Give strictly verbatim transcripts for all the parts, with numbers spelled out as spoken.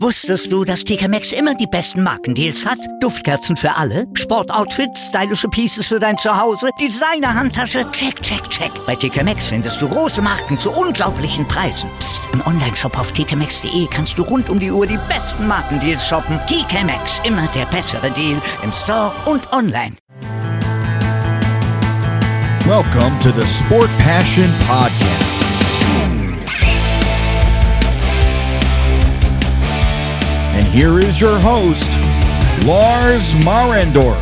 Wusstest du, dass T K Maxx immer die besten Markendeals hat? Duftkerzen für alle, Sportoutfits, stylische Pieces für dein Zuhause, Designer-Handtasche, check, check, check. Bei T K Maxx findest du große Marken zu unglaublichen Preisen. Psst. Im Onlineshop auf t k maxx punkt d e kannst du rund um die Uhr die besten Markendeals shoppen. T K Maxx, immer der bessere Deal im Store und online. Welcome to the Sport Passion Podcast. And here is your host, Lars Marendorf.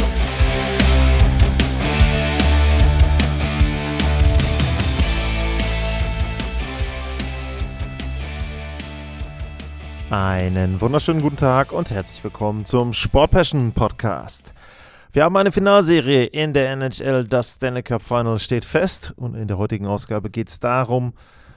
Einen wunderschönen guten Tag und herzlich willkommen zum Sport Passion Podcast. Wir haben eine Finalserie in der N H L, das Stanley Cup Final steht fest und in der heutigen Ausgabe geht es darum,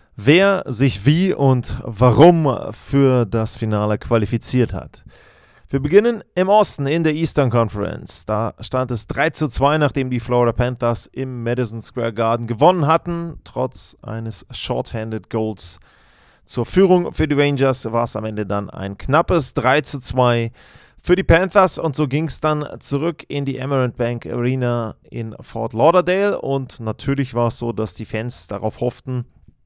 wer sich wie und warum für das Finale qualifiziert hat. Wir beginnen im Osten in der Eastern Conference. Da stand es drei zu zwei, nachdem die Florida Panthers im Madison Square Garden gewonnen hatten. Trotz eines Shorthanded Goals zur Führung für die Rangers war es am Ende dann ein knappes drei zu zwei für die Panthers. Und so ging es dann zurück in die Amerant Bank Arena in Fort Lauderdale. Und natürlich war es so, dass die Fans darauf hofften,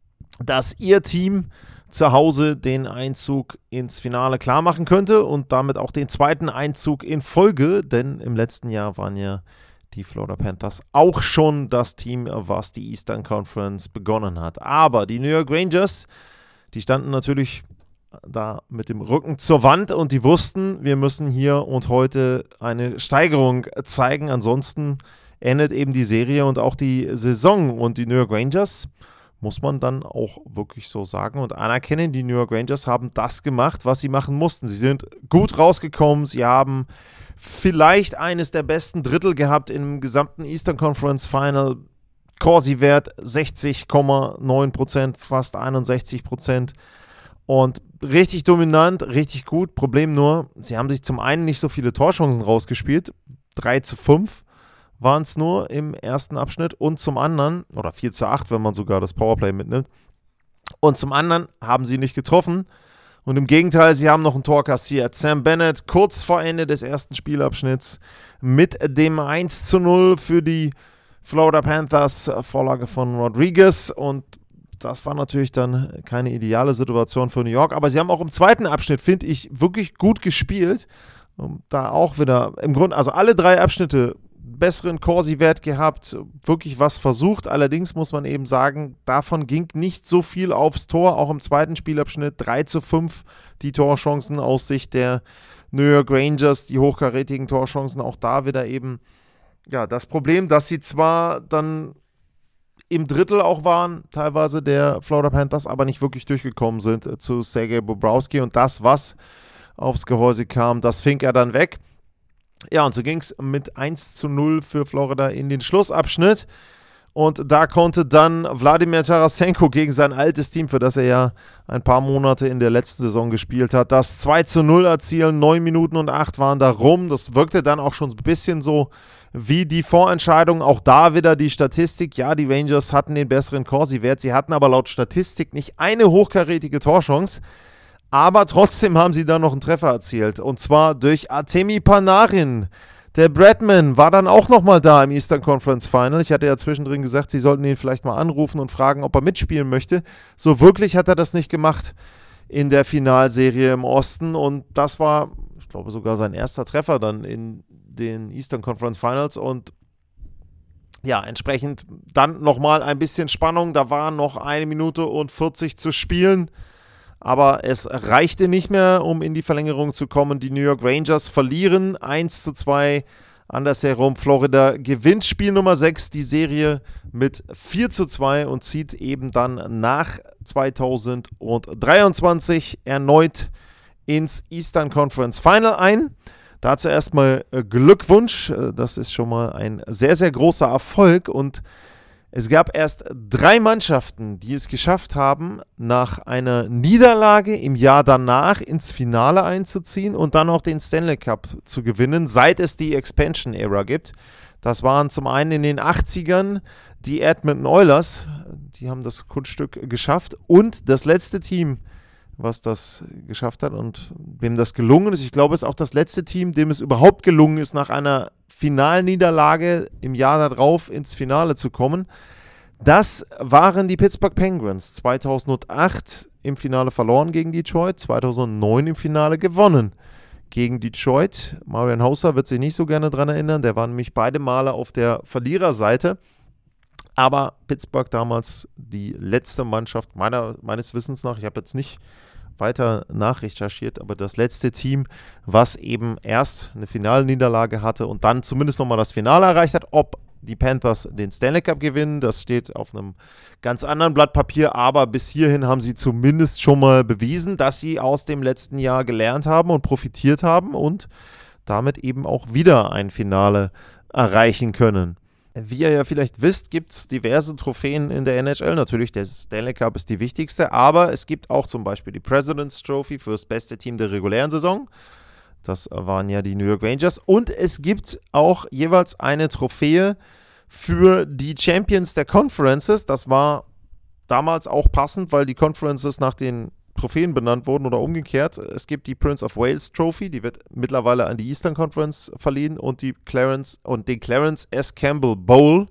dass ihr Team zu Hause den Einzug ins Finale klar machen könnte und damit auch den zweiten Einzug in Folge, denn im letzten Jahr waren ja die Florida Panthers auch schon das Team, was die Eastern Conference begonnen hat. Aber die New York Rangers, die standen natürlich da mit dem Rücken zur Wand und die wussten, wir müssen hier und heute eine Steigerung zeigen, ansonsten endet eben die Serie und auch die Saison. Und die New York Rangers, muss man dann auch wirklich so sagen und anerkennen, die New York Rangers haben das gemacht, was sie machen mussten. Sie sind gut rausgekommen, sie haben vielleicht eines der besten Drittel gehabt im gesamten Eastern Conference Final. Corsi-Wert sechzig Komma neun Prozent, fast einundsechzig Prozent und richtig dominant, richtig gut. Problem nur, sie haben sich zum einen nicht so viele Torchancen rausgespielt, drei zu fünf waren es nur im ersten Abschnitt und zum anderen, oder vier zu acht, wenn man sogar das Powerplay mitnimmt, und zum anderen haben sie nicht getroffen und im Gegenteil, sie haben noch ein Tor kassiert. Sam Bennett kurz vor Ende des ersten Spielabschnitts mit dem eins zu null für die Florida Panthers, Vorlage von Rodriguez, und das war natürlich dann keine ideale Situation für New York, aber sie haben auch im zweiten Abschnitt, finde ich, wirklich gut gespielt. Da auch wieder im Grunde, also alle drei Abschnitte besseren Corsi-Wert gehabt, wirklich was versucht. Allerdings muss man eben sagen, davon ging nicht so viel aufs Tor. Auch im zweiten Spielabschnitt drei zu fünf die Torchancen aus Sicht der New York Rangers, die hochkarätigen Torchancen. Auch da wieder eben ja das Problem, dass sie zwar dann im Drittel auch waren, teilweise der Florida Panthers, aber nicht wirklich durchgekommen sind zu Sergei Bobrovsky. Und das, was aufs Gehäuse kam, das fing er dann weg. Ja, und so ging es mit eins zu null für Florida in den Schlussabschnitt. Und da konnte dann Wladimir Tarasenko gegen sein altes Team, für das er ja ein paar Monate in der letzten Saison gespielt hat, das zwei zu null erzielen. neun Minuten und acht waren da rum. Das wirkte dann auch schon ein bisschen so wie die Vorentscheidung. Auch da wieder die Statistik. Ja, die Rangers hatten den besseren Corsi-Wert. Sie hatten aber laut Statistik nicht eine hochkarätige Torchance. Aber trotzdem haben sie dann noch einen Treffer erzielt. Und zwar durch Artemi Panarin. Der Bradman war dann auch nochmal da im Eastern Conference Final. Ich hatte ja zwischendrin gesagt, sie sollten ihn vielleicht mal anrufen und fragen, ob er mitspielen möchte. So wirklich hat er das nicht gemacht in der Finalserie im Osten. Und das war, ich glaube, sogar sein erster Treffer dann in den Eastern Conference Finals. Und ja, entsprechend dann nochmal ein bisschen Spannung. Da waren noch eine Minute und vierzig zu spielen. Aber es reichte nicht mehr, um in die Verlängerung zu kommen. Die New York Rangers verlieren eins zu zwei. Andersherum, Florida gewinnt Spiel Nummer sechs, die Serie mit vier zu zwei und zieht eben dann nach zweitausenddreiundzwanzig erneut ins Eastern Conference Final ein. Dazu erstmal Glückwunsch. Das ist schon mal ein sehr, sehr großer Erfolg und es gab erst drei Mannschaften, die es geschafft haben, nach einer Niederlage im Jahr danach ins Finale einzuziehen und dann auch den Stanley Cup zu gewinnen, seit es die Expansion-Ära gibt. Das waren zum einen in den achtzigern die Edmonton Oilers, die haben das Kunststück geschafft, und das letzte Team, was das geschafft hat und wem das gelungen ist. Ich glaube, es ist auch das letzte Team, dem es überhaupt gelungen ist, nach einer Finalniederlage im Jahr darauf ins Finale zu kommen. Das waren die Pittsburgh Penguins. zweitausendacht im Finale verloren gegen Detroit, zweitausendneun im Finale gewonnen gegen Detroit. Marian Hossa wird sich nicht so gerne daran erinnern, der war nämlich beide Male auf der Verliererseite. Aber Pittsburgh damals die letzte Mannschaft, meiner, meines Wissens nach, ich habe jetzt nicht weiter nachrecherchiert, aber das letzte Team, was eben erst eine Finalniederlage hatte und dann zumindest nochmal das Finale erreicht hat. Ob die Panthers den Stanley Cup gewinnen, das steht auf einem ganz anderen Blatt Papier, aber bis hierhin haben sie zumindest schon mal bewiesen, dass sie aus dem letzten Jahr gelernt haben und profitiert haben und damit eben auch wieder ein Finale erreichen können. Wie ihr ja vielleicht wisst, gibt es diverse Trophäen in der N H L. Natürlich, der Stanley Cup ist die wichtigste, aber es gibt auch zum Beispiel die President's Trophy für das beste Team der regulären Saison. Das waren ja die New York Rangers. Und es gibt auch jeweils eine Trophäe für die Champions der Conferences. Das war damals auch passend, weil die Conferences nach den Trophäen benannt wurden oder umgekehrt. Es gibt die Prince of Wales Trophy, die wird mittlerweile an die Eastern Conference verliehen und die Clarence und den Clarence S. Campbell Bowl,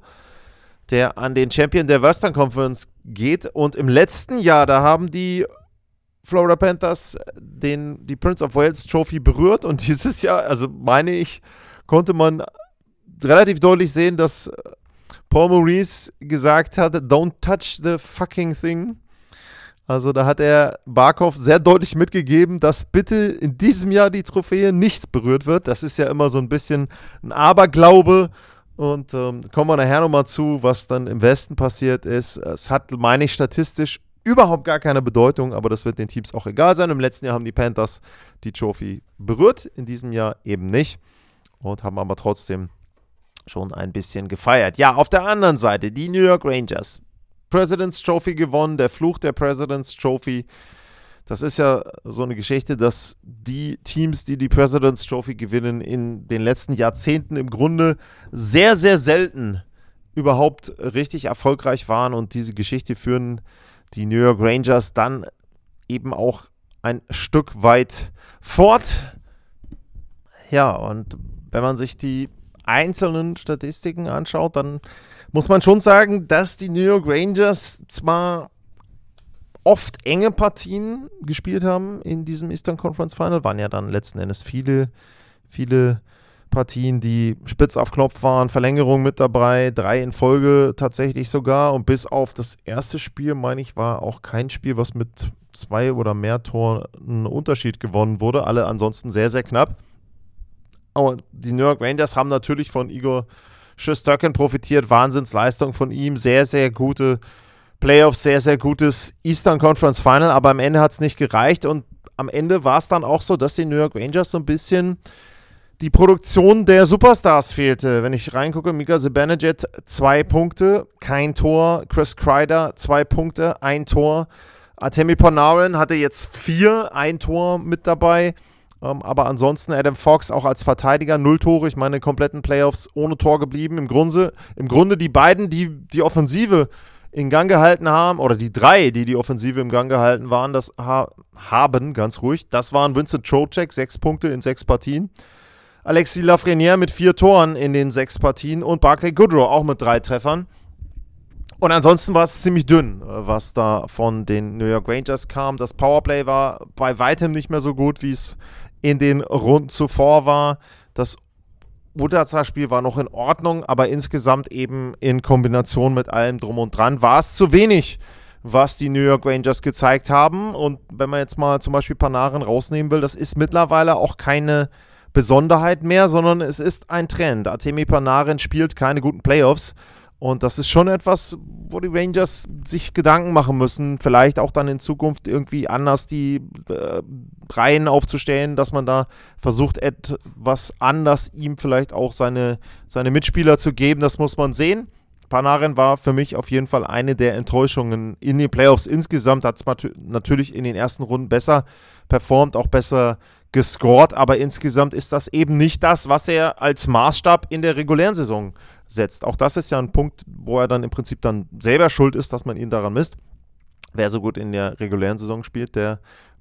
der an den Champion der Western Conference geht. Und im letzten Jahr, da haben die Florida Panthers den, die Prince of Wales Trophy berührt und dieses Jahr, also meine ich, konnte man relativ deutlich sehen, dass Paul Maurice gesagt hat, don't touch the fucking thing. Also da hat er Barkov sehr deutlich mitgegeben, dass bitte in diesem Jahr die Trophäe nicht berührt wird. Das ist ja immer so ein bisschen ein Aberglaube. Und ähm, kommen wir nachher nochmal zu, was dann im Westen passiert ist. Es hat, meine ich, statistisch überhaupt gar keine Bedeutung, aber das wird den Teams auch egal sein. Im letzten Jahr haben die Panthers die Trophy berührt, in diesem Jahr eben nicht. Und haben aber trotzdem schon ein bisschen gefeiert. Ja, auf der anderen Seite, die New York Rangers. President's Trophy gewonnen, der Fluch der President's Trophy. Das ist ja so eine Geschichte, dass die Teams, die die President's Trophy gewinnen, in den letzten Jahrzehnten im Grunde sehr, sehr selten überhaupt richtig erfolgreich waren und diese Geschichte führen die New York Rangers dann eben auch ein Stück weit fort. Ja, und wenn man sich die einzelnen Statistiken anschaut, dann muss man schon sagen, dass die New York Rangers zwar oft enge Partien gespielt haben in diesem Eastern Conference Final, waren ja dann letzten Endes viele, viele Partien, die spitz auf Knopf waren, Verlängerung mit dabei, drei in Folge tatsächlich sogar und bis auf das erste Spiel, meine ich, war auch kein Spiel, was mit zwei oder mehr Toren Unterschied gewonnen wurde, alle ansonsten sehr, sehr knapp. Aber die New York Rangers haben natürlich von Igor Shesterkin profitiert, Wahnsinnsleistung von ihm, sehr, sehr gute Playoffs, sehr, sehr gutes Eastern Conference Final, aber am Ende hat es nicht gereicht und am Ende war es dann auch so, dass die New York Rangers so ein bisschen die Produktion der Superstars fehlte. Wenn ich reingucke, Mika Zibanejad, zwei Punkte, kein Tor, Chris Kreider, zwei Punkte, ein Tor, Artemi Panarin hatte jetzt vier, ein Tor mit dabei. Um, aber ansonsten Adam Fox auch als Verteidiger, null Tore, ich meine, kompletten Playoffs ohne Tor geblieben. Im Grunde, im Grunde die beiden, die die Offensive in Gang gehalten haben, oder die drei, die die Offensive im Gang gehalten waren, das ha- haben, ganz ruhig, das waren Vincent Trocheck, sechs Punkte in sechs Partien. Alexis Lafrenière mit vier Toren in den sechs Partien und Barclay Goodrow auch mit drei Treffern. Und ansonsten war es ziemlich dünn, was da von den New York Rangers kam. Das Powerplay war bei weitem nicht mehr so gut, wie es in den Runden zuvor war. Das Unterzahlspiel war noch in Ordnung, aber insgesamt eben in Kombination mit allem drum und dran war es zu wenig, was die New York Rangers gezeigt haben. Und wenn man jetzt mal zum Beispiel Panarin rausnehmen will, das ist mittlerweile auch keine Besonderheit mehr, sondern es ist ein Trend. Artemi Panarin spielt keine guten Playoffs. Und das ist schon etwas, wo die Rangers sich Gedanken machen müssen, vielleicht auch dann in Zukunft irgendwie anders die äh, Reihen aufzustellen, dass man da versucht, etwas anders ihm vielleicht auch seine, seine Mitspieler zu geben. Das muss man sehen. Panarin war für mich auf jeden Fall eine der Enttäuschungen in den Playoffs. Insgesamt hat es natürlich in den ersten Runden besser performt, auch besser gescored, aber insgesamt ist das eben nicht das, was er als Maßstab in der regulären Saison setzt. Auch das ist ja ein Punkt, wo er dann im Prinzip dann selber schuld ist, dass man ihn daran misst. Wer so gut in der regulären Saison spielt, der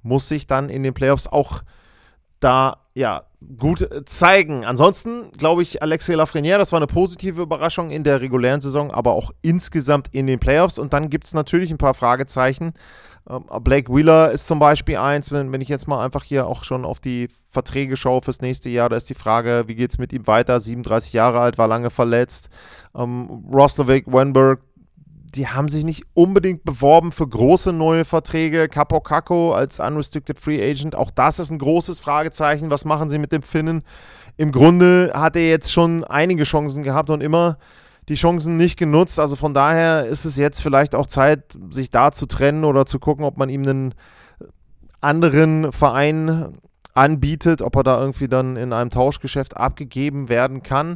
muss sich dann in den Playoffs auch da ja gut zeigen. Ansonsten glaube ich, Alexis Lafrenière, das war eine positive Überraschung in der regulären Saison, aber auch insgesamt in den Playoffs. Und dann gibt es natürlich ein paar Fragezeichen. Ähm, Blake Wheeler ist zum Beispiel eins, wenn, wenn ich jetzt mal einfach hier auch schon auf die Verträge schaue fürs nächste Jahr, da ist die Frage, wie geht es mit ihm weiter? siebenunddreißig Jahre alt, war lange verletzt. Ähm, Roslovic, Wenberg, die haben sich nicht unbedingt beworben für große neue Verträge. Capo Caco als Unrestricted Free Agent, auch das ist ein großes Fragezeichen. Was machen sie mit dem Finnen? Im Grunde hat er jetzt schon einige Chancen gehabt und immer die Chancen nicht genutzt. Also von daher ist es jetzt vielleicht auch Zeit, sich da zu trennen oder zu gucken, ob man ihm einen anderen Verein anbietet, ob er da irgendwie dann in einem Tauschgeschäft abgegeben werden kann.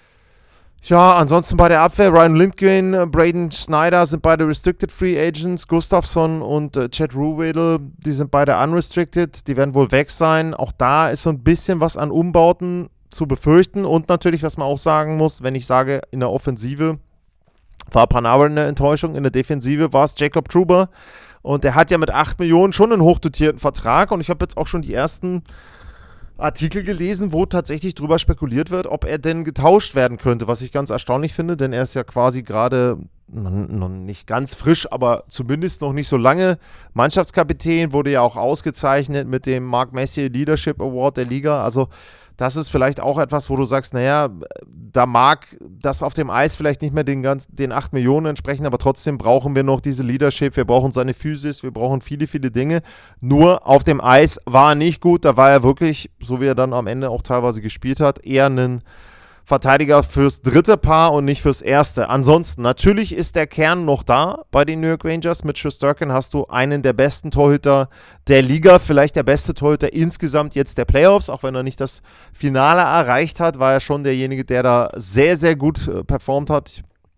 Ja, ansonsten bei der Abwehr, Ryan Lindgren, Braden Schneider sind beide Restricted Free Agents, Gustafsson und äh, Chad Ruhwedel, die sind beide Unrestricted, die werden wohl weg sein. Auch da ist so ein bisschen was an Umbauten zu befürchten und natürlich, was man auch sagen muss, wenn ich sage, in der Offensive war Panarin eine Enttäuschung, in der Defensive war es Jacob Trouba und der hat ja mit acht Millionen schon einen hochdotierten Vertrag und ich habe jetzt auch schon die ersten Artikel gelesen, wo tatsächlich drüber spekuliert wird, ob er denn getauscht werden könnte, was ich ganz erstaunlich finde, denn er ist ja quasi gerade noch nicht ganz frisch, aber zumindest noch nicht so lange Mannschaftskapitän, wurde ja auch ausgezeichnet mit dem Mark Messier Leadership Award der Liga, also das ist vielleicht auch etwas, wo du sagst, naja, da mag das auf dem Eis vielleicht nicht mehr den, ganz, den acht Millionen entsprechen, aber trotzdem brauchen wir noch diese Leadership, wir brauchen seine Physis, wir brauchen viele, viele Dinge. Nur auf dem Eis war er nicht gut, da war er wirklich, so wie er dann am Ende auch teilweise gespielt hat, eher ein Verteidiger fürs dritte Paar und nicht fürs erste. Ansonsten, natürlich ist der Kern noch da bei den New York Rangers. Mit Shesterkin hast du einen der besten Torhüter der Liga, vielleicht der beste Torhüter insgesamt jetzt der Playoffs, auch wenn er nicht das Finale erreicht hat, war er schon derjenige, der da sehr, sehr gut äh, performt hat.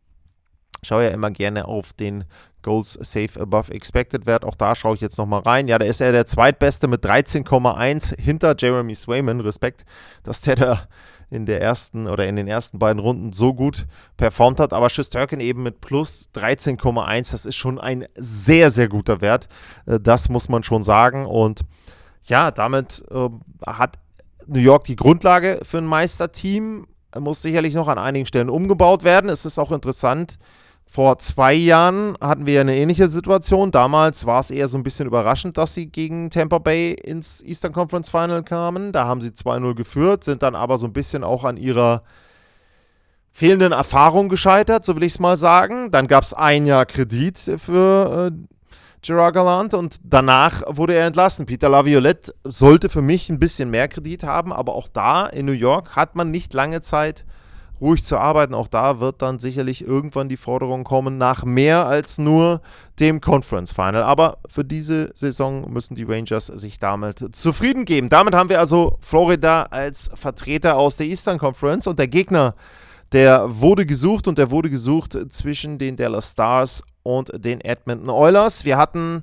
Ich schaue ja immer gerne auf den Goals Save Above Expected Wert, auch da schaue ich jetzt nochmal rein. Ja, da ist er der zweitbeste mit dreizehn Komma eins hinter Jeremy Swayman. Respekt, dass der da in der ersten oder in den ersten beiden Runden so gut performt hat, aber Shesterkin eben mit plus dreizehn Komma eins, das ist schon ein sehr, sehr guter Wert, das muss man schon sagen und ja, damit äh, hat New York die Grundlage für ein Meisterteam, muss sicherlich noch an einigen Stellen umgebaut werden, es ist auch interessant, vor zwei Jahren hatten wir ja eine ähnliche Situation. Damals war es eher so ein bisschen überraschend, dass sie gegen Tampa Bay ins Eastern Conference Final kamen. Da haben sie zwei null geführt, sind dann aber so ein bisschen auch an ihrer fehlenden Erfahrung gescheitert, so will ich es mal sagen. Dann gab es ein Jahr Kredit für äh, Gerard Gallant und danach wurde er entlassen. Peter Laviolette sollte für mich ein bisschen mehr Kredit haben, aber auch da in New York hat man nicht lange Zeit, ruhig zu arbeiten. Auch da wird dann sicherlich irgendwann die Forderung kommen nach mehr als nur dem Conference Final. Aber für diese Saison müssen die Rangers sich damit zufrieden geben. Damit haben wir also Florida als Vertreter aus der Eastern Conference und der Gegner, der wurde gesucht und der wurde gesucht zwischen den Dallas Stars und den Edmonton Oilers. Wir hatten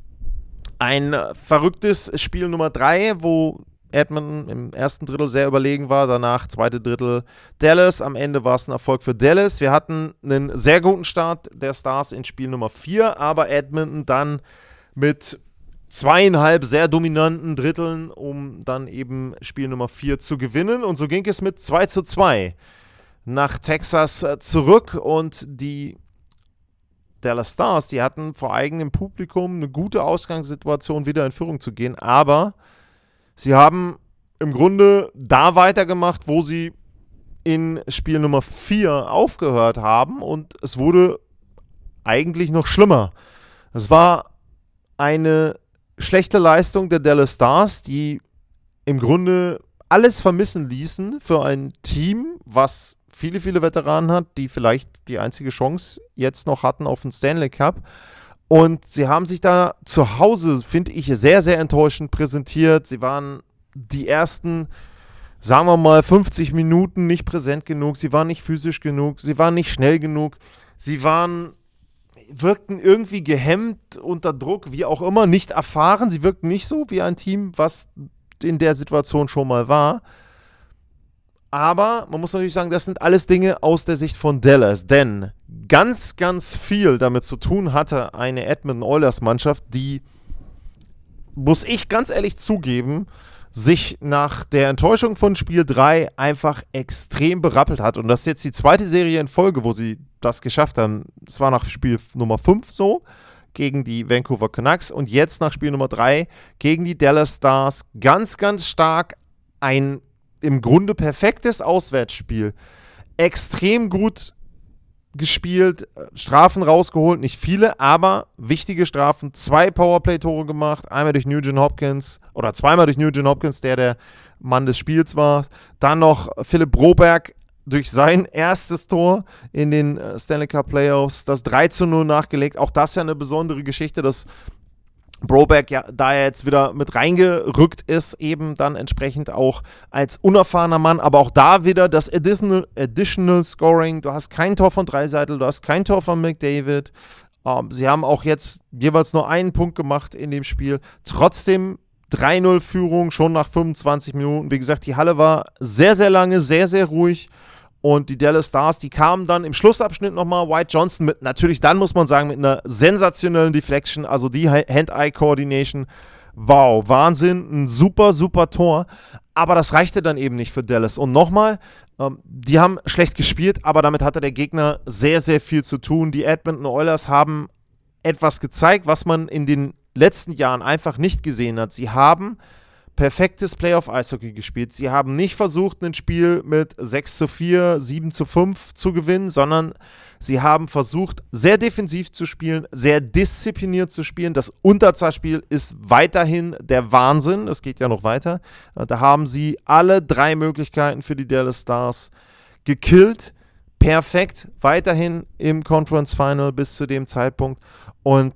ein verrücktes Spiel Nummer drei, wo Edmonton im ersten Drittel sehr überlegen war, danach zweite Drittel Dallas, am Ende war es ein Erfolg für Dallas. Wir hatten einen sehr guten Start der Stars in Spiel Nummer vier, aber Edmonton dann mit zweieinhalb sehr dominanten Dritteln, um dann eben Spiel Nummer vier zu gewinnen und so ging es mit zwei zu zwei nach Texas zurück und die Dallas Stars, die hatten vor eigenem Publikum eine gute Ausgangssituation, wieder in Führung zu gehen, aber sie haben im Grunde da weitergemacht, wo sie in Spiel Nummer vier aufgehört haben und es wurde eigentlich noch schlimmer. Es war eine schlechte Leistung der Dallas Stars, die im Grunde alles vermissen ließen für ein Team, was viele, viele Veteranen hat, die vielleicht die einzige Chance jetzt noch hatten auf den Stanley Cup. Und sie haben sich da zu Hause, finde ich, sehr, sehr enttäuschend präsentiert. Sie waren die ersten, sagen wir mal, fünfzig Minuten nicht präsent genug. Sie waren nicht physisch genug. Sie waren nicht schnell genug. Sie waren, wirkten irgendwie gehemmt, unter Druck, wie auch immer, nicht erfahren. Sie wirkten nicht so wie ein Team, was in der Situation schon mal war. Aber man muss natürlich sagen, das sind alles Dinge aus der Sicht von Dallas, denn ganz, ganz viel damit zu tun hatte eine Edmonton Oilers Mannschaft, die muss ich ganz ehrlich zugeben, sich nach der Enttäuschung von Spiel drei einfach extrem berappelt hat. Und das ist jetzt die zweite Serie in Folge, wo sie das geschafft haben. Es war nach Spiel Nummer fünf so, gegen die Vancouver Canucks. Und jetzt nach Spiel Nummer drei gegen die Dallas Stars. Ganz, ganz stark ein im Grunde perfektes Auswärtsspiel. Extrem gut gespielt, Strafen rausgeholt, nicht viele, aber wichtige Strafen, zwei Powerplay-Tore gemacht, einmal durch Nugent Hopkins oder zweimal durch Nugent Hopkins, der der Mann des Spiels war. Dann noch Philipp Broberg durch sein erstes Tor in den Stanley Cup Playoffs, das drei zu null nachgelegt. Auch das ja eine besondere Geschichte, dass Broberg, ja, da er jetzt wieder mit reingerückt ist, eben dann entsprechend auch als unerfahrener Mann, aber auch da wieder das Additional, Additional Scoring. Du hast kein Tor von Draisaitl, du hast kein Tor von McDavid. Ähm, sie haben auch jetzt jeweils nur einen Punkt gemacht in dem Spiel. Trotzdem drei null Führung, schon nach fünfundzwanzig Minuten. Wie gesagt, die Halle war sehr, sehr lange, sehr, sehr ruhig. Und die Dallas Stars, die kamen dann im Schlussabschnitt nochmal, White Johnson mit, natürlich dann muss man sagen, mit einer sensationellen Deflection, also die Hand-Eye-Coordination, wow, Wahnsinn, ein super, super Tor, aber das reichte dann eben nicht für Dallas. Und nochmal, ähm, die haben schlecht gespielt, aber damit hatte der Gegner sehr, sehr viel zu tun. Die Edmonton Oilers haben etwas gezeigt, was man in den letzten Jahren einfach nicht gesehen hat. Sie haben perfektes Playoff-Eishockey gespielt. Sie haben nicht versucht, ein Spiel mit sechs zu vier, sieben zu fünf zu gewinnen, sondern sie haben versucht, sehr defensiv zu spielen, sehr diszipliniert zu spielen. Das Unterzahlspiel ist weiterhin der Wahnsinn. Das geht ja noch weiter. Da haben sie alle drei Möglichkeiten für die Dallas Stars gekillt. Perfekt. Weiterhin im Conference Final bis zu dem Zeitpunkt. Und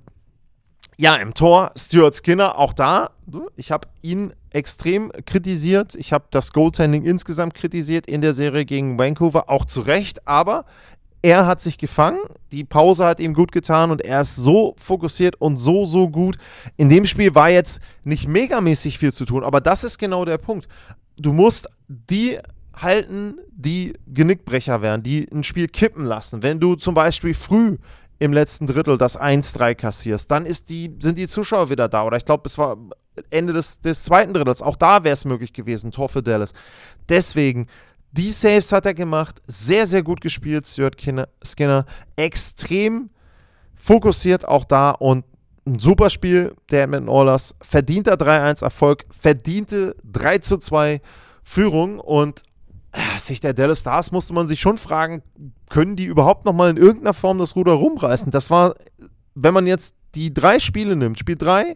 ja, im Tor Stuart Skinner, auch da, ich habe ihn extrem kritisiert. Ich habe das Goaltending insgesamt kritisiert in der Serie gegen Vancouver, auch zu Recht, aber er hat sich gefangen, die Pause hat ihm gut getan und er ist so fokussiert und so, so gut. In dem Spiel war jetzt nicht megamäßig viel zu tun, aber das ist genau der Punkt. Du musst die halten, die Genickbrecher wären, die ein Spiel kippen lassen. Wenn du zum Beispiel früh im letzten Drittel das eins drei kassierst, dann ist die, sind die Zuschauer wieder da. Oder ich glaube, es war Ende des, des zweiten Drittels. Auch da wäre es möglich gewesen, Tor für Dallas. Deswegen, die Saves hat er gemacht. Sehr, sehr gut gespielt, Stuart Skinner. Extrem fokussiert auch da und ein super Spiel der Edmonton Oilers. Verdienter drei eins Erfolg, verdiente drei zu zwei Führung und aus Sicht der Dallas Stars musste man sich schon fragen, können die überhaupt nochmal in irgendeiner Form das Ruder rumreißen? Das war, wenn man jetzt die drei Spiele nimmt, Spiel drei,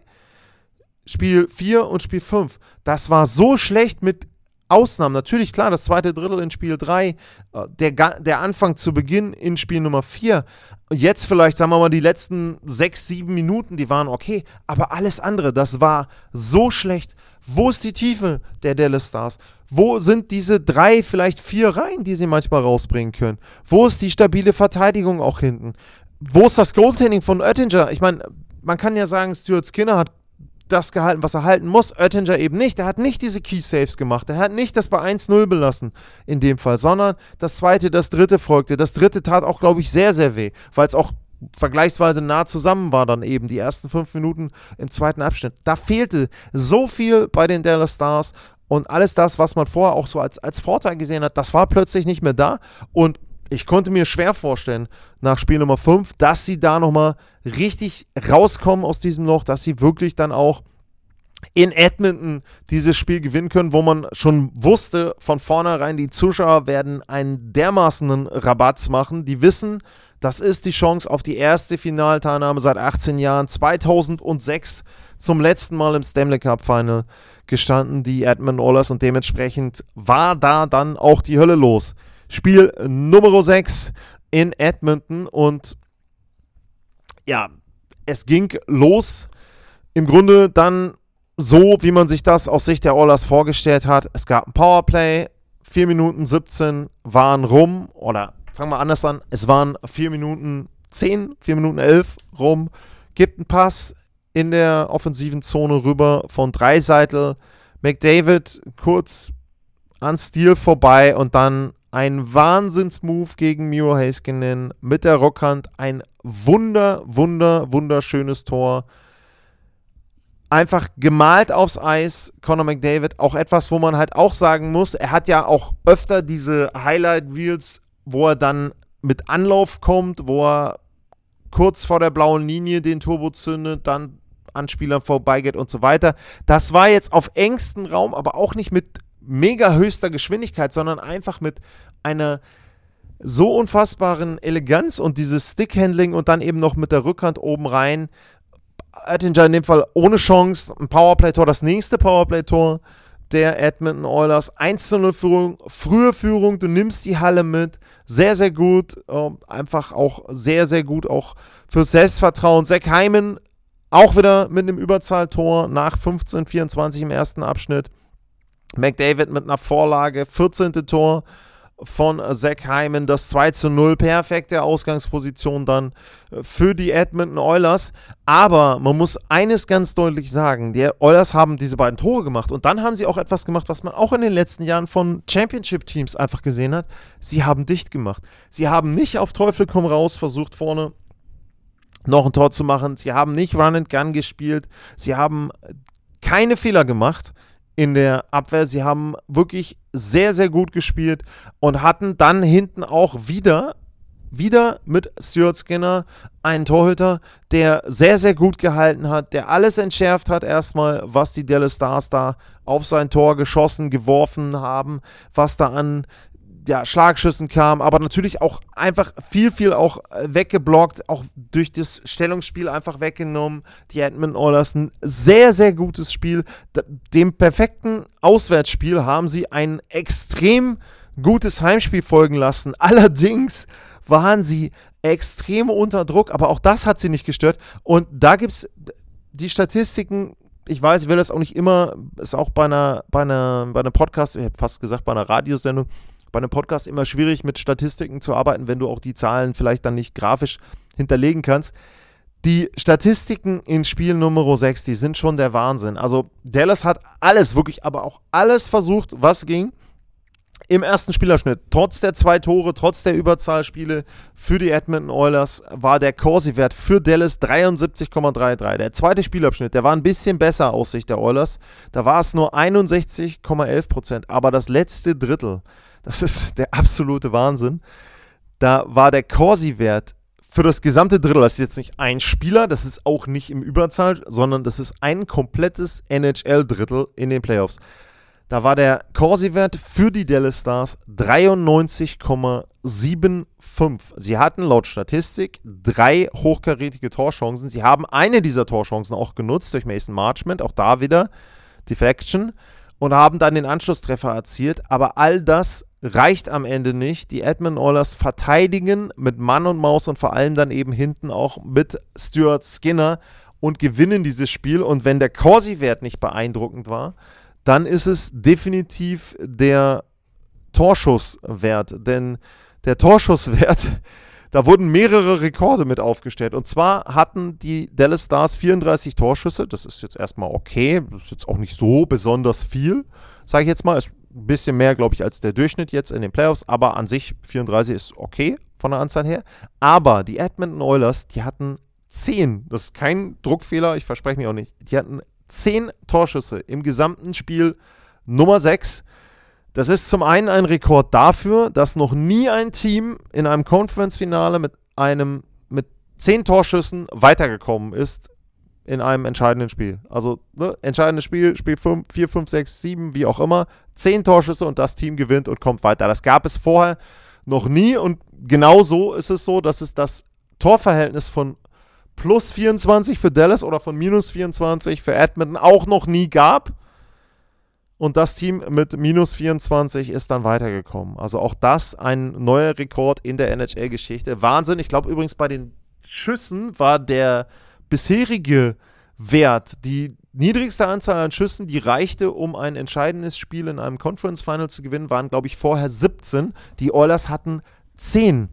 Spiel vier und Spiel fünf, das war so schlecht mit Ausnahmen. Natürlich, klar, das zweite Drittel in Spiel drei, der, der Anfang zu Beginn in Spiel Nummer vier, jetzt vielleicht, sagen wir mal, die letzten sechs, sieben Minuten, die waren okay, aber alles andere, das war so schlecht. Wo ist die Tiefe der Dallas Stars? Wo sind diese drei, vielleicht vier Reihen, die sie manchmal rausbringen können? Wo ist die stabile Verteidigung auch hinten? Wo ist das Goaltending von Oettinger? Ich meine, man kann ja sagen, Stuart Skinner hat das gehalten, was er halten muss. Oettinger eben nicht. Er hat nicht diese Key-Saves gemacht. Er hat nicht das bei eins null belassen in dem Fall, sondern das zweite, das dritte folgte. Das dritte tat auch, glaube ich, sehr, sehr weh, weil es auch vergleichsweise nah zusammen war dann eben die ersten fünf Minuten im zweiten Abschnitt. Da fehlte so viel bei den Dallas Stars und alles das, was man vorher auch so als, als Vorteil gesehen hat, das war plötzlich nicht mehr da und ich konnte mir schwer vorstellen, nach Spiel Nummer fünf, dass sie da nochmal richtig rauskommen aus diesem Loch, dass sie wirklich dann auch in Edmonton dieses Spiel gewinnen können, wo man schon wusste von vornherein, die Zuschauer werden einen dermaßenen Rabatz machen, die wissen, das ist die Chance auf die erste Finalteilnahme seit achtzehn Jahren, zweitausendsechs zum letzten Mal im Stanley Cup Final gestanden, die Edmonton Oilers, und dementsprechend war da dann auch die Hölle los. Spiel Nummer sechs in Edmonton und ja, es ging los, im Grunde dann so, wie man sich das aus Sicht der Oilers vorgestellt hat. Es gab ein Powerplay, vier Minuten siebzehn waren rum, oder fangen wir anders an, es waren vier Minuten zehn, vier Minuten elf rum, gibt einen Pass in der offensiven Zone rüber von Draisaitl, McDavid kurz an Steele vorbei und dann ein Wahnsinnsmove gegen Miro Heiskanen mit der Rückhand, ein wunder, wunder, wunderschönes Tor. einfach gemalt aufs Eis, Connor McDavid. Auch etwas, wo man halt auch sagen muss, er hat ja auch öfter diese Highlight-Reels, wo er dann mit Anlauf kommt, wo er kurz vor der blauen Linie den Turbo zündet, dann an Spielern vorbeigeht und so weiter. Das war jetzt auf engstem Raum, aber auch nicht mit mega höchster Geschwindigkeit, sondern einfach mit einer so unfassbaren Eleganz und dieses Stickhandling und dann eben noch mit der Rückhand oben rein. Oettinger in dem Fall ohne Chance, ein Powerplay-Tor, das nächste Powerplay-Tor der Edmonton Oilers, eins zu null Führung, frühe Führung, du nimmst die Halle mit, sehr, sehr gut, äh, einfach auch sehr, sehr gut, auch fürs Selbstvertrauen. Zach Hyman auch wieder mit einem Überzahltor nach fünfzehn vierundzwanzig im ersten Abschnitt. McDavid mit einer Vorlage, vierzehnte Tor von Zach Hyman, das zwei zu null, perfekte Ausgangsposition dann für die Edmonton Oilers. Aber man muss eines ganz deutlich sagen, die Oilers haben diese beiden Tore gemacht und dann haben sie auch etwas gemacht, was man auch in den letzten Jahren von Championship-Teams einfach gesehen hat. Sie haben dicht gemacht. Sie haben nicht auf Teufel komm raus versucht, vorne noch ein Tor zu machen. Sie haben nicht Run and Gun gespielt. Sie haben keine Fehler gemacht in der Abwehr. Sie haben wirklich sehr, sehr gut gespielt und hatten dann hinten auch wieder, wieder mit Stuart Skinner einen Torhüter, der sehr, sehr gut gehalten hat, der alles entschärft hat erstmal, was die Dallas Stars da auf sein Tor geschossen, geworfen haben, was da an ja, Schlagschüssen kam, aber natürlich auch einfach viel, viel auch weggeblockt, auch durch das Stellungsspiel einfach weggenommen. Die Edmonton Oilers ein sehr, sehr gutes Spiel. Dem perfekten Auswärtsspiel haben sie ein extrem gutes Heimspiel folgen lassen. Allerdings waren sie extrem unter Druck, aber auch das hat sie nicht gestört. Und da gibt es die Statistiken. Ich weiß, ich will das auch nicht immer, ist auch bei einer, bei einer, bei einem Podcast, ich hätte fast gesagt bei einer Radiosendung, bei einem Podcast immer schwierig mit Statistiken zu arbeiten, wenn du auch die Zahlen vielleicht dann nicht grafisch hinterlegen kannst. Die Statistiken in Spiel Nummer sechs, die sind schon der Wahnsinn. Also Dallas hat alles, wirklich aber auch alles versucht, was ging. Im ersten Spielabschnitt, trotz der zwei Tore, trotz der Überzahlspiele für die Edmonton Oilers, war der Corsi-Wert für Dallas dreiundsiebzig Komma dreiunddreißig. Der zweite Spielabschnitt, der war ein bisschen besser aus Sicht der Oilers. Da war es nur einundsechzig Komma elf Prozent. Aber das letzte Drittel, das ist der absolute Wahnsinn. Da war der Corsi-Wert für das gesamte Drittel, das ist jetzt nicht ein Spieler, das ist auch nicht im Überzahl, sondern das ist ein komplettes N H L-Drittel in den Playoffs. Da war der Corsi-Wert für die Dallas Stars dreiundneunzig Komma fünfundsiebzig. Sie hatten laut Statistik drei hochkarätige Torchancen. Sie haben eine dieser Torchancen auch genutzt durch Mason Marchment, auch da wieder Deflection, und haben dann den Anschlusstreffer erzielt. Aber all das reicht am Ende nicht. Die Edmonton Oilers verteidigen mit Mann und Maus und vor allem dann eben hinten auch mit Stuart Skinner und gewinnen dieses Spiel. Und wenn der Corsi-Wert nicht beeindruckend war, dann ist es definitiv der Torschusswert. Denn der Torschusswert, da wurden mehrere Rekorde mit aufgestellt. Und zwar hatten die Dallas Stars vierunddreißig Torschüsse. Das ist jetzt erstmal okay. Das ist jetzt auch nicht so besonders viel, sage ich jetzt mal. Ist ein bisschen mehr, glaube ich, als der Durchschnitt jetzt in den Playoffs. Aber an sich vierunddreißig ist okay von der Anzahl her. Aber die Edmonton Oilers, die hatten zehn. Das ist kein Druckfehler, ich verspreche mich auch nicht. Die hatten zehn Torschüsse im gesamten Spiel Nummer sechs. Das ist zum einen ein Rekord dafür, dass noch nie ein Team in einem Conference-Finale mit einem mit zehn Torschüssen weitergekommen ist in einem entscheidenden Spiel. Also ne, entscheidendes Spiel, Spiel vier, fünf, sechs, sieben, wie auch immer, zehn Torschüsse und das Team gewinnt und kommt weiter. Das gab es vorher noch nie und genau so ist es so, dass es das Torverhältnis von plus vierundzwanzig für Dallas oder von minus vierundzwanzig für Edmonton auch noch nie gab. Und das Team mit minus vierundzwanzig ist dann weitergekommen. Also auch das ein neuer Rekord in der N H L-Geschichte. Wahnsinn. Ich glaube übrigens bei den Schüssen war der bisherige Wert, die niedrigste Anzahl an Schüssen, die reichte, um ein entscheidendes Spiel in einem Conference Final zu gewinnen, waren, glaube ich, vorher siebzehn. Die Oilers hatten zehn.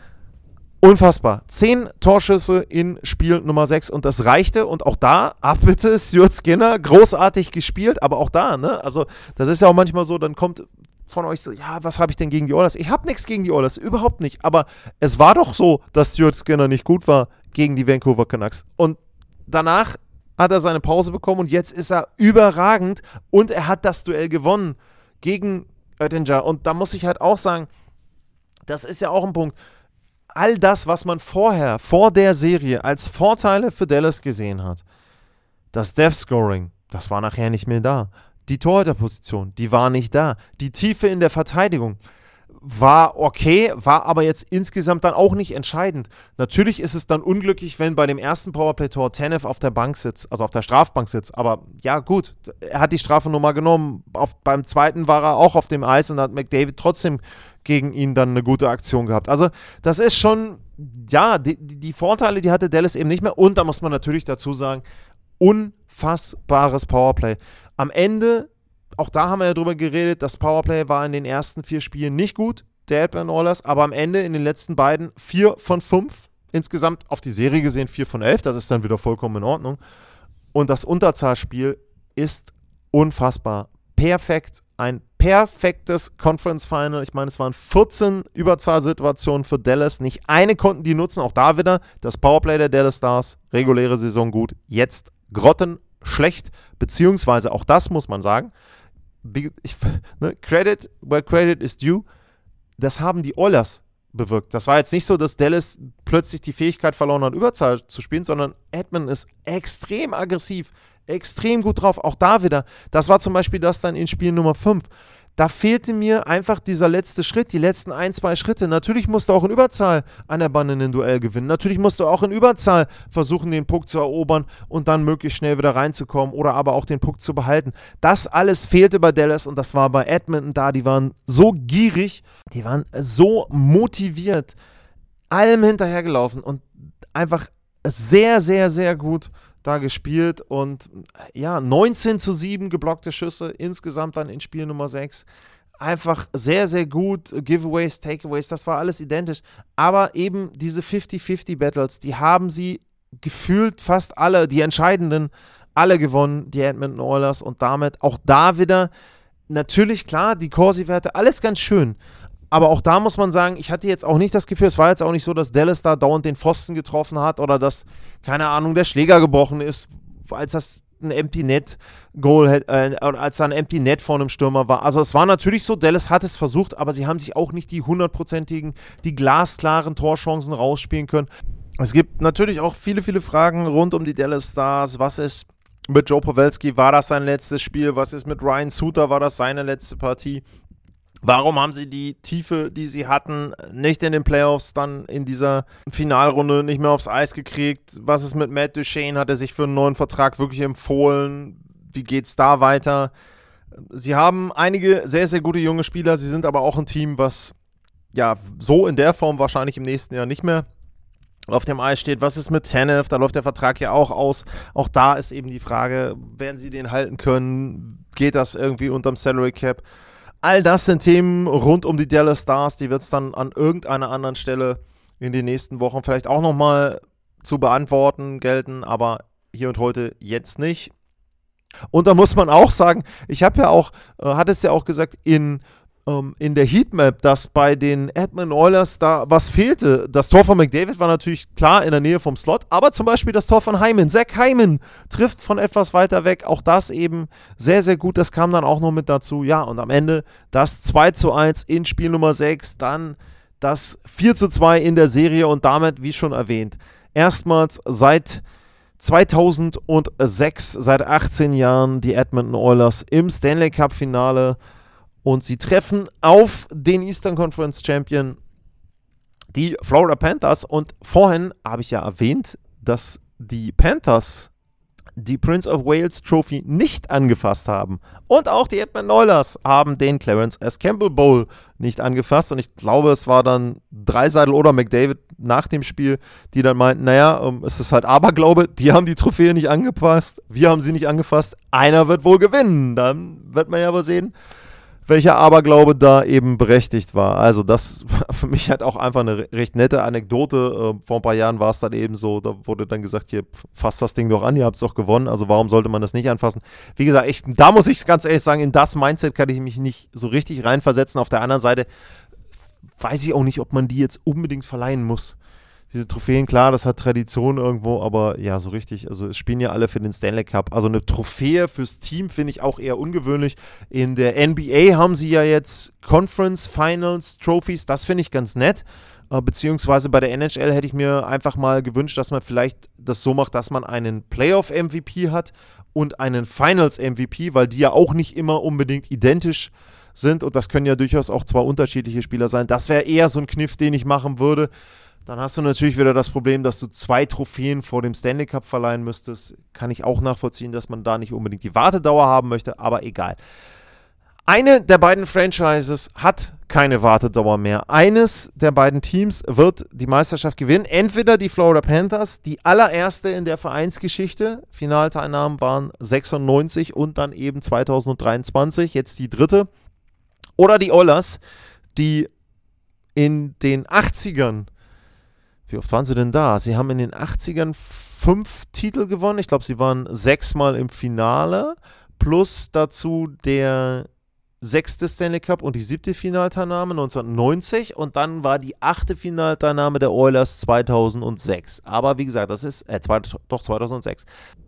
Unfassbar. Zehn Torschüsse in Spiel Nummer sechs und das reichte und auch da, ab bitte, Stuart Skinner, großartig gespielt, aber auch da, ne, also das ist ja auch manchmal so, dann kommt von euch so, ja, was habe ich denn gegen die Oilers? Ich habe nichts gegen die Oilers, überhaupt nicht, aber es war doch so, dass Stuart Skinner nicht gut war gegen die Vancouver Canucks und danach hat er seine Pause bekommen und jetzt ist er überragend und er hat das Duell gewonnen gegen Oettinger. Und da muss ich halt auch sagen, das ist ja auch ein Punkt. All das, was man vorher, vor der Serie, als Vorteile für Dallas gesehen hat, das Death-Scoring, das war nachher nicht mehr da. Die Torhüterposition, die war nicht da. Die Tiefe in der Verteidigung war okay, war aber jetzt insgesamt dann auch nicht entscheidend. Natürlich ist es dann unglücklich, wenn bei dem ersten Powerplay-Tor Tanev auf der Bank sitzt, also auf der Strafbank sitzt. Aber ja, gut, er hat die Strafe nur mal genommen. Auf, beim zweiten war er auch auf dem Eis und hat McDavid trotzdem gegen ihn dann eine gute Aktion gehabt. Also das ist schon, ja, die, die Vorteile, die hatte Dallas eben nicht mehr. Und da muss man natürlich dazu sagen, unfassbares Powerplay. Am Ende, auch da haben wir ja drüber geredet, das Powerplay war in den ersten vier Spielen nicht gut, der Edmonton Oilers, aber am Ende in den letzten beiden vier von fünf, insgesamt auf die Serie gesehen vier von elf, das ist dann wieder vollkommen in Ordnung. Und das Unterzahlspiel ist unfassbar. Perfekt, ein perfektes Conference Final. Ich meine, es waren vierzehn Überzahlsituationen für Dallas, nicht eine konnten die nutzen, auch da wieder das Powerplay der Dallas Stars, reguläre Saison gut, jetzt grottenschlecht, beziehungsweise auch das muss man sagen, ich, ne, Credit where credit is due, das haben die Oilers bewirkt. Das war jetzt nicht so, dass Dallas plötzlich die Fähigkeit verloren hat, Überzahl zu spielen, sondern Edmonton ist extrem aggressiv, extrem gut drauf. Auch da wieder, das war zum Beispiel das dann in Spiel Nummer fünf. Da fehlte mir einfach dieser letzte Schritt, die letzten ein, zwei Schritte. Natürlich musst du auch in Überzahl an der Bande ein Duell gewinnen. Natürlich musst du auch in Überzahl versuchen, den Puck zu erobern und dann möglichst schnell wieder reinzukommen oder aber auch den Puck zu behalten. Das alles fehlte bei Dallas und das war bei Edmonton da. Die waren so gierig, die waren so motiviert, allem hinterhergelaufen und einfach sehr, sehr, sehr gut da gespielt und ja, neunzehn zu sieben geblockte Schüsse insgesamt dann in Spiel Nummer sechs. Einfach sehr, sehr gut. Giveaways, Takeaways, das war alles identisch. Aber eben diese fifty fifty Battles, die haben sie gefühlt fast alle, die entscheidenden, alle gewonnen, die Edmonton Oilers und damit auch da wieder, natürlich klar, die Corsi-Werte, alles ganz schön. Aber auch da muss man sagen, ich hatte jetzt auch nicht das Gefühl, es war jetzt auch nicht so, dass Dallas da dauernd den Pfosten getroffen hat oder dass, keine Ahnung, der Schläger gebrochen ist, als das ein Empty Net Goal, äh, als da ein Empty Net vor einem Stürmer war. Also es war natürlich so, Dallas hat es versucht, aber sie haben sich auch nicht die hundertprozentigen, die glasklaren Torchancen rausspielen können. Es gibt natürlich auch viele, viele Fragen rund um die Dallas Stars. Was ist mit Joe Pavelski? War das sein letztes Spiel? Was ist mit Ryan Suter? War das seine letzte Partie? Warum haben sie die Tiefe, die sie hatten, nicht in den Playoffs dann in dieser Finalrunde nicht mehr aufs Eis gekriegt? Was ist mit Matt Duchene? Hat er sich für einen neuen Vertrag wirklich empfohlen? Wie geht's da weiter? Sie haben einige sehr, sehr gute junge Spieler. Sie sind aber auch ein Team, was ja so in der Form wahrscheinlich im nächsten Jahr nicht mehr auf dem Eis steht. Was ist mit Tanev? Da läuft der Vertrag ja auch aus. Auch da ist eben die Frage, werden sie den halten können? Geht das irgendwie unterm Salary Cap? All das sind Themen rund um die Dallas Stars, die wird es dann an irgendeiner anderen Stelle in den nächsten Wochen vielleicht auch nochmal zu beantworten gelten, aber hier und heute jetzt nicht. Und da muss man auch sagen, ich habe ja auch, äh, hat es ja auch gesagt, in, ähm, in der Heatmap, dass bei den Edmonton Oilers da was fehlte. Das Tor von McDavid war natürlich klar in der Nähe vom Slot, aber zum Beispiel das Tor von Hyman. Zach Hyman trifft von etwas weiter weg. Auch das eben sehr, sehr gut. Das kam dann auch noch mit dazu. Ja, und am Ende das zwei zu eins in Spiel Nummer sechs, dann das vier zu zwei in der Serie und damit, wie schon erwähnt, erstmals seit zweitausendsechs, seit achtzehn Jahren die Edmonton Oilers im Stanley Cup Finale. Und sie treffen auf den Eastern Conference Champion, die Florida Panthers. Und vorhin habe ich ja erwähnt, dass die Panthers die Prince of Wales Trophy nicht angefasst haben. Und auch die Edmonton Oilers haben den Clarence S. Campbell Bowl nicht angefasst. Und ich glaube, es war dann Dreiseidel oder McDavid nach dem Spiel, die dann meinten, naja, ähm, es ist halt Aberglaube, die haben die Trophäe nicht angepasst, wir haben sie nicht angefasst, einer wird wohl gewinnen. Dann wird man ja aber sehen, welcher Aberglaube da eben berechtigt war. Also das war für mich halt auch einfach eine recht nette Anekdote. Vor ein paar Jahren war es dann eben so, da wurde dann gesagt, hier, fasst das Ding doch an, ihr habt es doch gewonnen, also warum sollte man das nicht anfassen? Wie gesagt, echt, da muss ich ganz ehrlich sagen, in das Mindset kann ich mich nicht so richtig reinversetzen. Auf der anderen Seite weiß ich auch nicht, ob man die jetzt unbedingt verleihen muss, diese Trophäen, klar, das hat Tradition irgendwo, aber ja, so richtig, also es spielen ja alle für den Stanley Cup. Also eine Trophäe fürs Team finde ich auch eher ungewöhnlich. In der N B A haben sie ja jetzt Conference Finals Trophies, das finde ich ganz nett. Äh, beziehungsweise bei der N H L hätte ich mir einfach mal gewünscht, dass man vielleicht das so macht, dass man einen Playoff-M V P hat und einen Finals-M V P, weil die ja auch nicht immer unbedingt identisch sind und das können ja durchaus auch zwei unterschiedliche Spieler sein. Das wäre eher so ein Kniff, den ich machen würde. Dann hast du natürlich wieder das Problem, dass du zwei Trophäen vor dem Stanley Cup verleihen müsstest. Kann ich auch nachvollziehen, dass man da nicht unbedingt die Wartedauer haben möchte, aber egal. Eine der beiden Franchises hat keine Wartedauer mehr. Eines der beiden Teams wird die Meisterschaft gewinnen. Entweder die Florida Panthers, die allererste in der Vereinsgeschichte. Finalteilnahmen waren sechsundneunzig und dann eben zweitausenddreiundzwanzig, jetzt die dritte. Oder die Oilers, die in den achtzigern, wie oft waren sie denn da? Sie haben in den achtzigern fünf Titel gewonnen. Ich glaube, sie waren sechsmal im Finale. Plus dazu der sechste Stanley Cup und die siebte Finalteilnahme neunzehnhundertneunzig. Und dann war die achte Finalteilnahme der Oilers zweitausendsechs. Aber wie gesagt, das ist, äh, zwei, doch zweitausendsechs.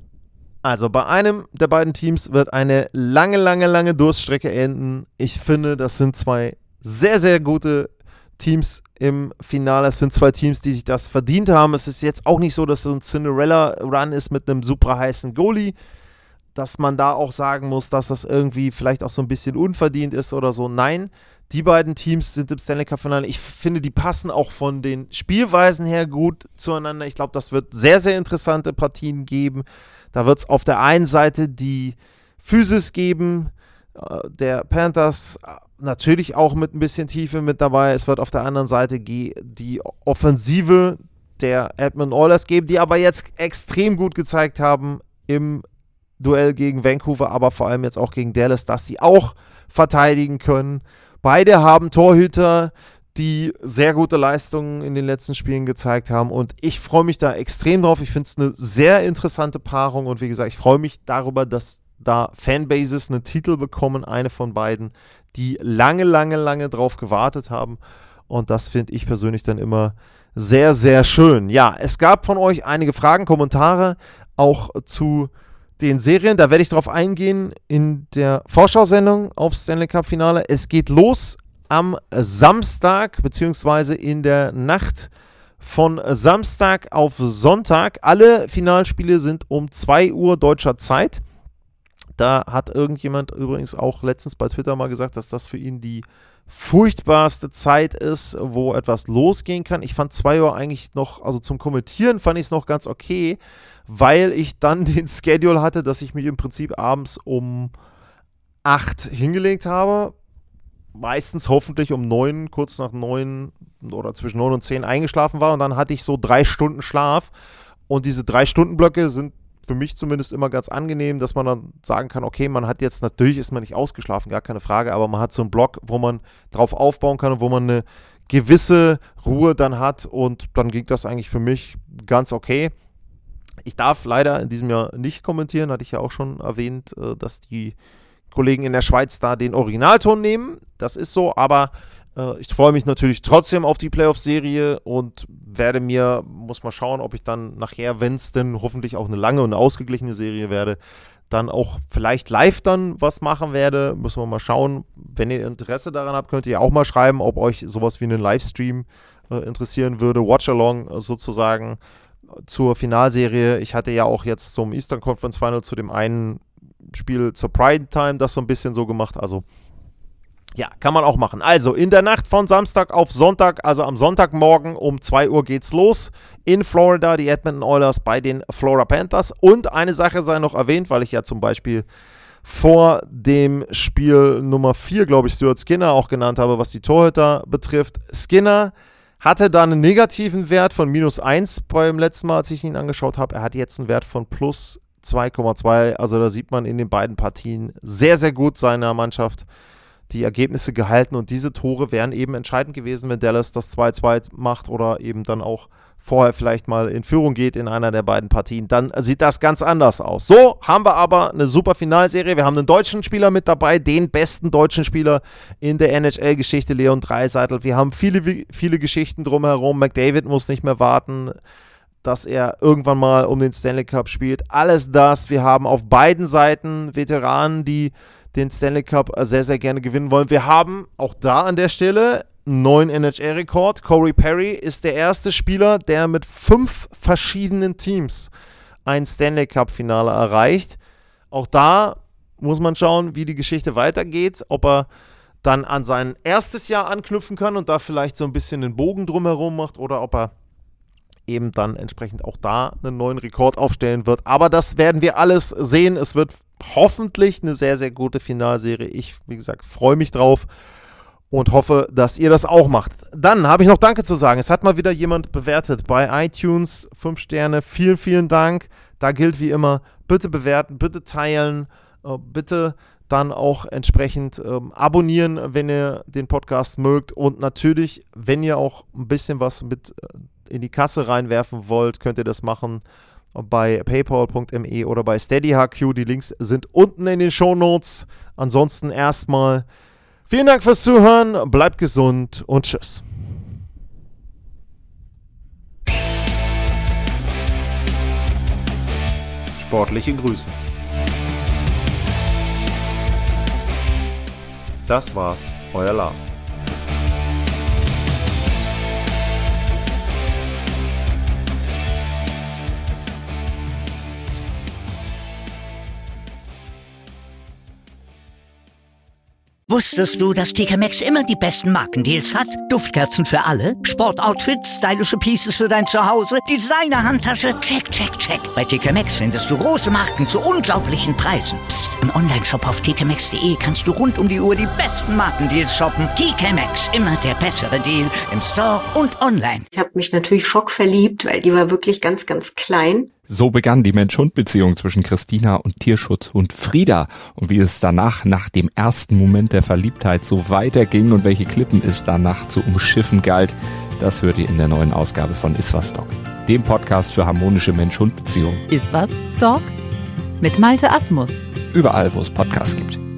Also bei einem der beiden Teams wird eine lange, lange, lange Durststrecke enden. Ich finde, das sind zwei sehr, sehr gute Teams im Finale. Es sind zwei Teams, die sich das verdient haben. Es ist jetzt auch nicht so, dass so ein Cinderella-Run ist mit einem super heißen Goalie, dass man da auch sagen muss, dass das irgendwie vielleicht auch so ein bisschen unverdient ist oder so. Nein, die beiden Teams sind im Stanley Cup-Finale. Ich finde, die passen auch von den Spielweisen her gut zueinander. Ich glaube, das wird sehr, sehr interessante Partien geben. Da wird es auf der einen Seite die Physis geben, äh, der Panthers natürlich auch mit ein bisschen Tiefe mit dabei. Es wird auf der anderen Seite die Offensive der Edmonton Oilers geben, die aber jetzt extrem gut gezeigt haben im Duell gegen Vancouver, aber vor allem jetzt auch gegen Dallas, dass sie auch verteidigen können. Beide haben Torhüter, die sehr gute Leistungen in den letzten Spielen gezeigt haben und ich freue mich da extrem drauf. Ich finde es eine sehr interessante Paarung und wie gesagt, ich freue mich darüber, dass da Fanbases einen Titel bekommen, eine von beiden, die lange, lange, lange drauf gewartet haben und das finde ich persönlich dann immer sehr, sehr schön. Ja, es gab von euch einige Fragen, Kommentare auch zu den Serien, da werde ich drauf eingehen in der Vorschau-Sendung aufs Stanley Cup-Finale. Es geht los am Samstag, beziehungsweise in der Nacht von Samstag auf Sonntag. Alle Finalspiele sind um zwei Uhr deutscher Zeit. Da hat irgendjemand übrigens auch letztens bei Twitter mal gesagt, dass das für ihn die furchtbarste Zeit ist, wo etwas losgehen kann. Ich fand zwei Uhr eigentlich noch, also zum Kommentieren fand ich es noch ganz okay, weil ich dann den Schedule hatte, dass ich mich im Prinzip abends um acht hingelegt habe. Meistens hoffentlich um neun, kurz nach neun oder zwischen neun und zehn eingeschlafen war und dann hatte ich so drei Stunden Schlaf und diese drei Stunden Blöcke sind für mich zumindest immer ganz angenehm, dass man dann sagen kann, okay, man hat jetzt, natürlich ist man nicht ausgeschlafen, gar keine Frage, aber man hat so einen Block, wo man drauf aufbauen kann und wo man eine gewisse Ruhe dann hat und dann ging das eigentlich für mich ganz okay. Ich darf leider in diesem Jahr nicht kommentieren, hatte ich ja auch schon erwähnt, dass die Kollegen in der Schweiz da den Originalton nehmen. Das ist so, aber äh, ich freue mich natürlich trotzdem auf die Playoff-Serie und werde mir, muss mal schauen, ob ich dann nachher, wenn es denn hoffentlich auch eine lange und ausgeglichene Serie werde, dann auch vielleicht live dann was machen werde. Müssen wir mal schauen. Wenn ihr Interesse daran habt, könnt ihr auch mal schreiben, ob euch sowas wie einen Livestream äh, interessieren würde. Watch-along äh, sozusagen zur Finalserie. Ich hatte ja auch jetzt zum Eastern Conference Final zu dem einen Spiel zur Pride Time das so ein bisschen so gemacht. Also ja, kann man auch machen. Also in der Nacht von Samstag auf Sonntag, also am Sonntagmorgen um zwei Uhr geht's los. In Florida, die Edmonton Oilers bei den Florida Panthers. Und eine Sache sei noch erwähnt, weil ich ja zum Beispiel vor dem Spiel Nummer vier, glaube ich, Stuart Skinner auch genannt habe, was die Torhüter betrifft. Skinner hatte da einen negativen Wert von minus eins beim letzten Mal, als ich ihn angeschaut habe. Er hat jetzt einen Wert von plus zwei Komma zwei. Also da sieht man in den beiden Partien sehr, sehr gut seiner Mannschaft die Ergebnisse gehalten und diese Tore wären eben entscheidend gewesen, wenn Dallas das zwei zwei macht oder eben dann auch vorher vielleicht mal in Führung geht in einer der beiden Partien. Dann sieht das ganz anders aus. So haben wir aber eine super Finalserie. Wir haben einen deutschen Spieler mit dabei, den besten deutschen Spieler in der N H L-Geschichte, Leon Draisaitl. Wir haben viele, viele Geschichten drumherum. McDavid muss nicht mehr warten, dass er irgendwann mal um den Stanley Cup spielt. Alles das. Wir haben auf beiden Seiten Veteranen, die den Stanley Cup sehr, sehr gerne gewinnen wollen. Wir haben auch da an der Stelle einen neuen N H L-Rekord. Corey Perry ist der erste Spieler, der mit fünf verschiedenen Teams ein Stanley Cup-Finale erreicht. Auch da muss man schauen, wie die Geschichte weitergeht, ob er dann an sein erstes Jahr anknüpfen kann und da vielleicht so ein bisschen den Bogen drumherum macht oder ob er eben dann entsprechend auch da einen neuen Rekord aufstellen wird. Aber das werden wir alles sehen. Es wird hoffentlich eine sehr, sehr gute Finalserie. Ich, wie gesagt, freue mich drauf und hoffe, dass ihr das auch macht. Dann habe ich noch Danke zu sagen. Es hat mal wieder jemand bewertet bei iTunes. Fünf Sterne. Vielen, vielen Dank. Da gilt wie immer, bitte bewerten, bitte teilen, äh, bitte dann auch entsprechend ähm, abonnieren, wenn ihr den Podcast mögt. Und natürlich, wenn ihr auch ein bisschen was mit äh, in die Kasse reinwerfen wollt, könnt ihr das machen bei paypal punkt me oder bei SteadyHQ. Die Links sind unten in den Shownotes. Ansonsten erstmal vielen Dank fürs Zuhören, bleibt gesund und tschüss. Sportliche Grüße. Das war's, euer Lars. Wusstest du, dass T K Maxx immer die besten Markendeals hat? Duftkerzen für alle, Sportoutfits, stylische Pieces für dein Zuhause, Designer-Handtasche, check, check, check. Bei T K Maxx findest du große Marken zu unglaublichen Preisen. Psst. Im Onlineshop auf t k maxx punkt de kannst du rund um die Uhr die besten Markendeals shoppen. T K Maxx, immer der bessere Deal im Store und online. Ich habe mich natürlich schockverliebt, weil die war wirklich ganz, ganz klein. So begann die Mensch-Hund-Beziehung zwischen Christina und Tierschutzhund Frieda. Und wie es danach, nach dem ersten Moment der Verliebtheit, so weiterging und welche Klippen es danach zu umschiffen galt, das hört ihr in der neuen Ausgabe von Iswas Dog, dem Podcast für harmonische Mensch-Hund-Beziehungen. Iswas Dog mit Malte Asmus. Überall, wo es Podcasts gibt.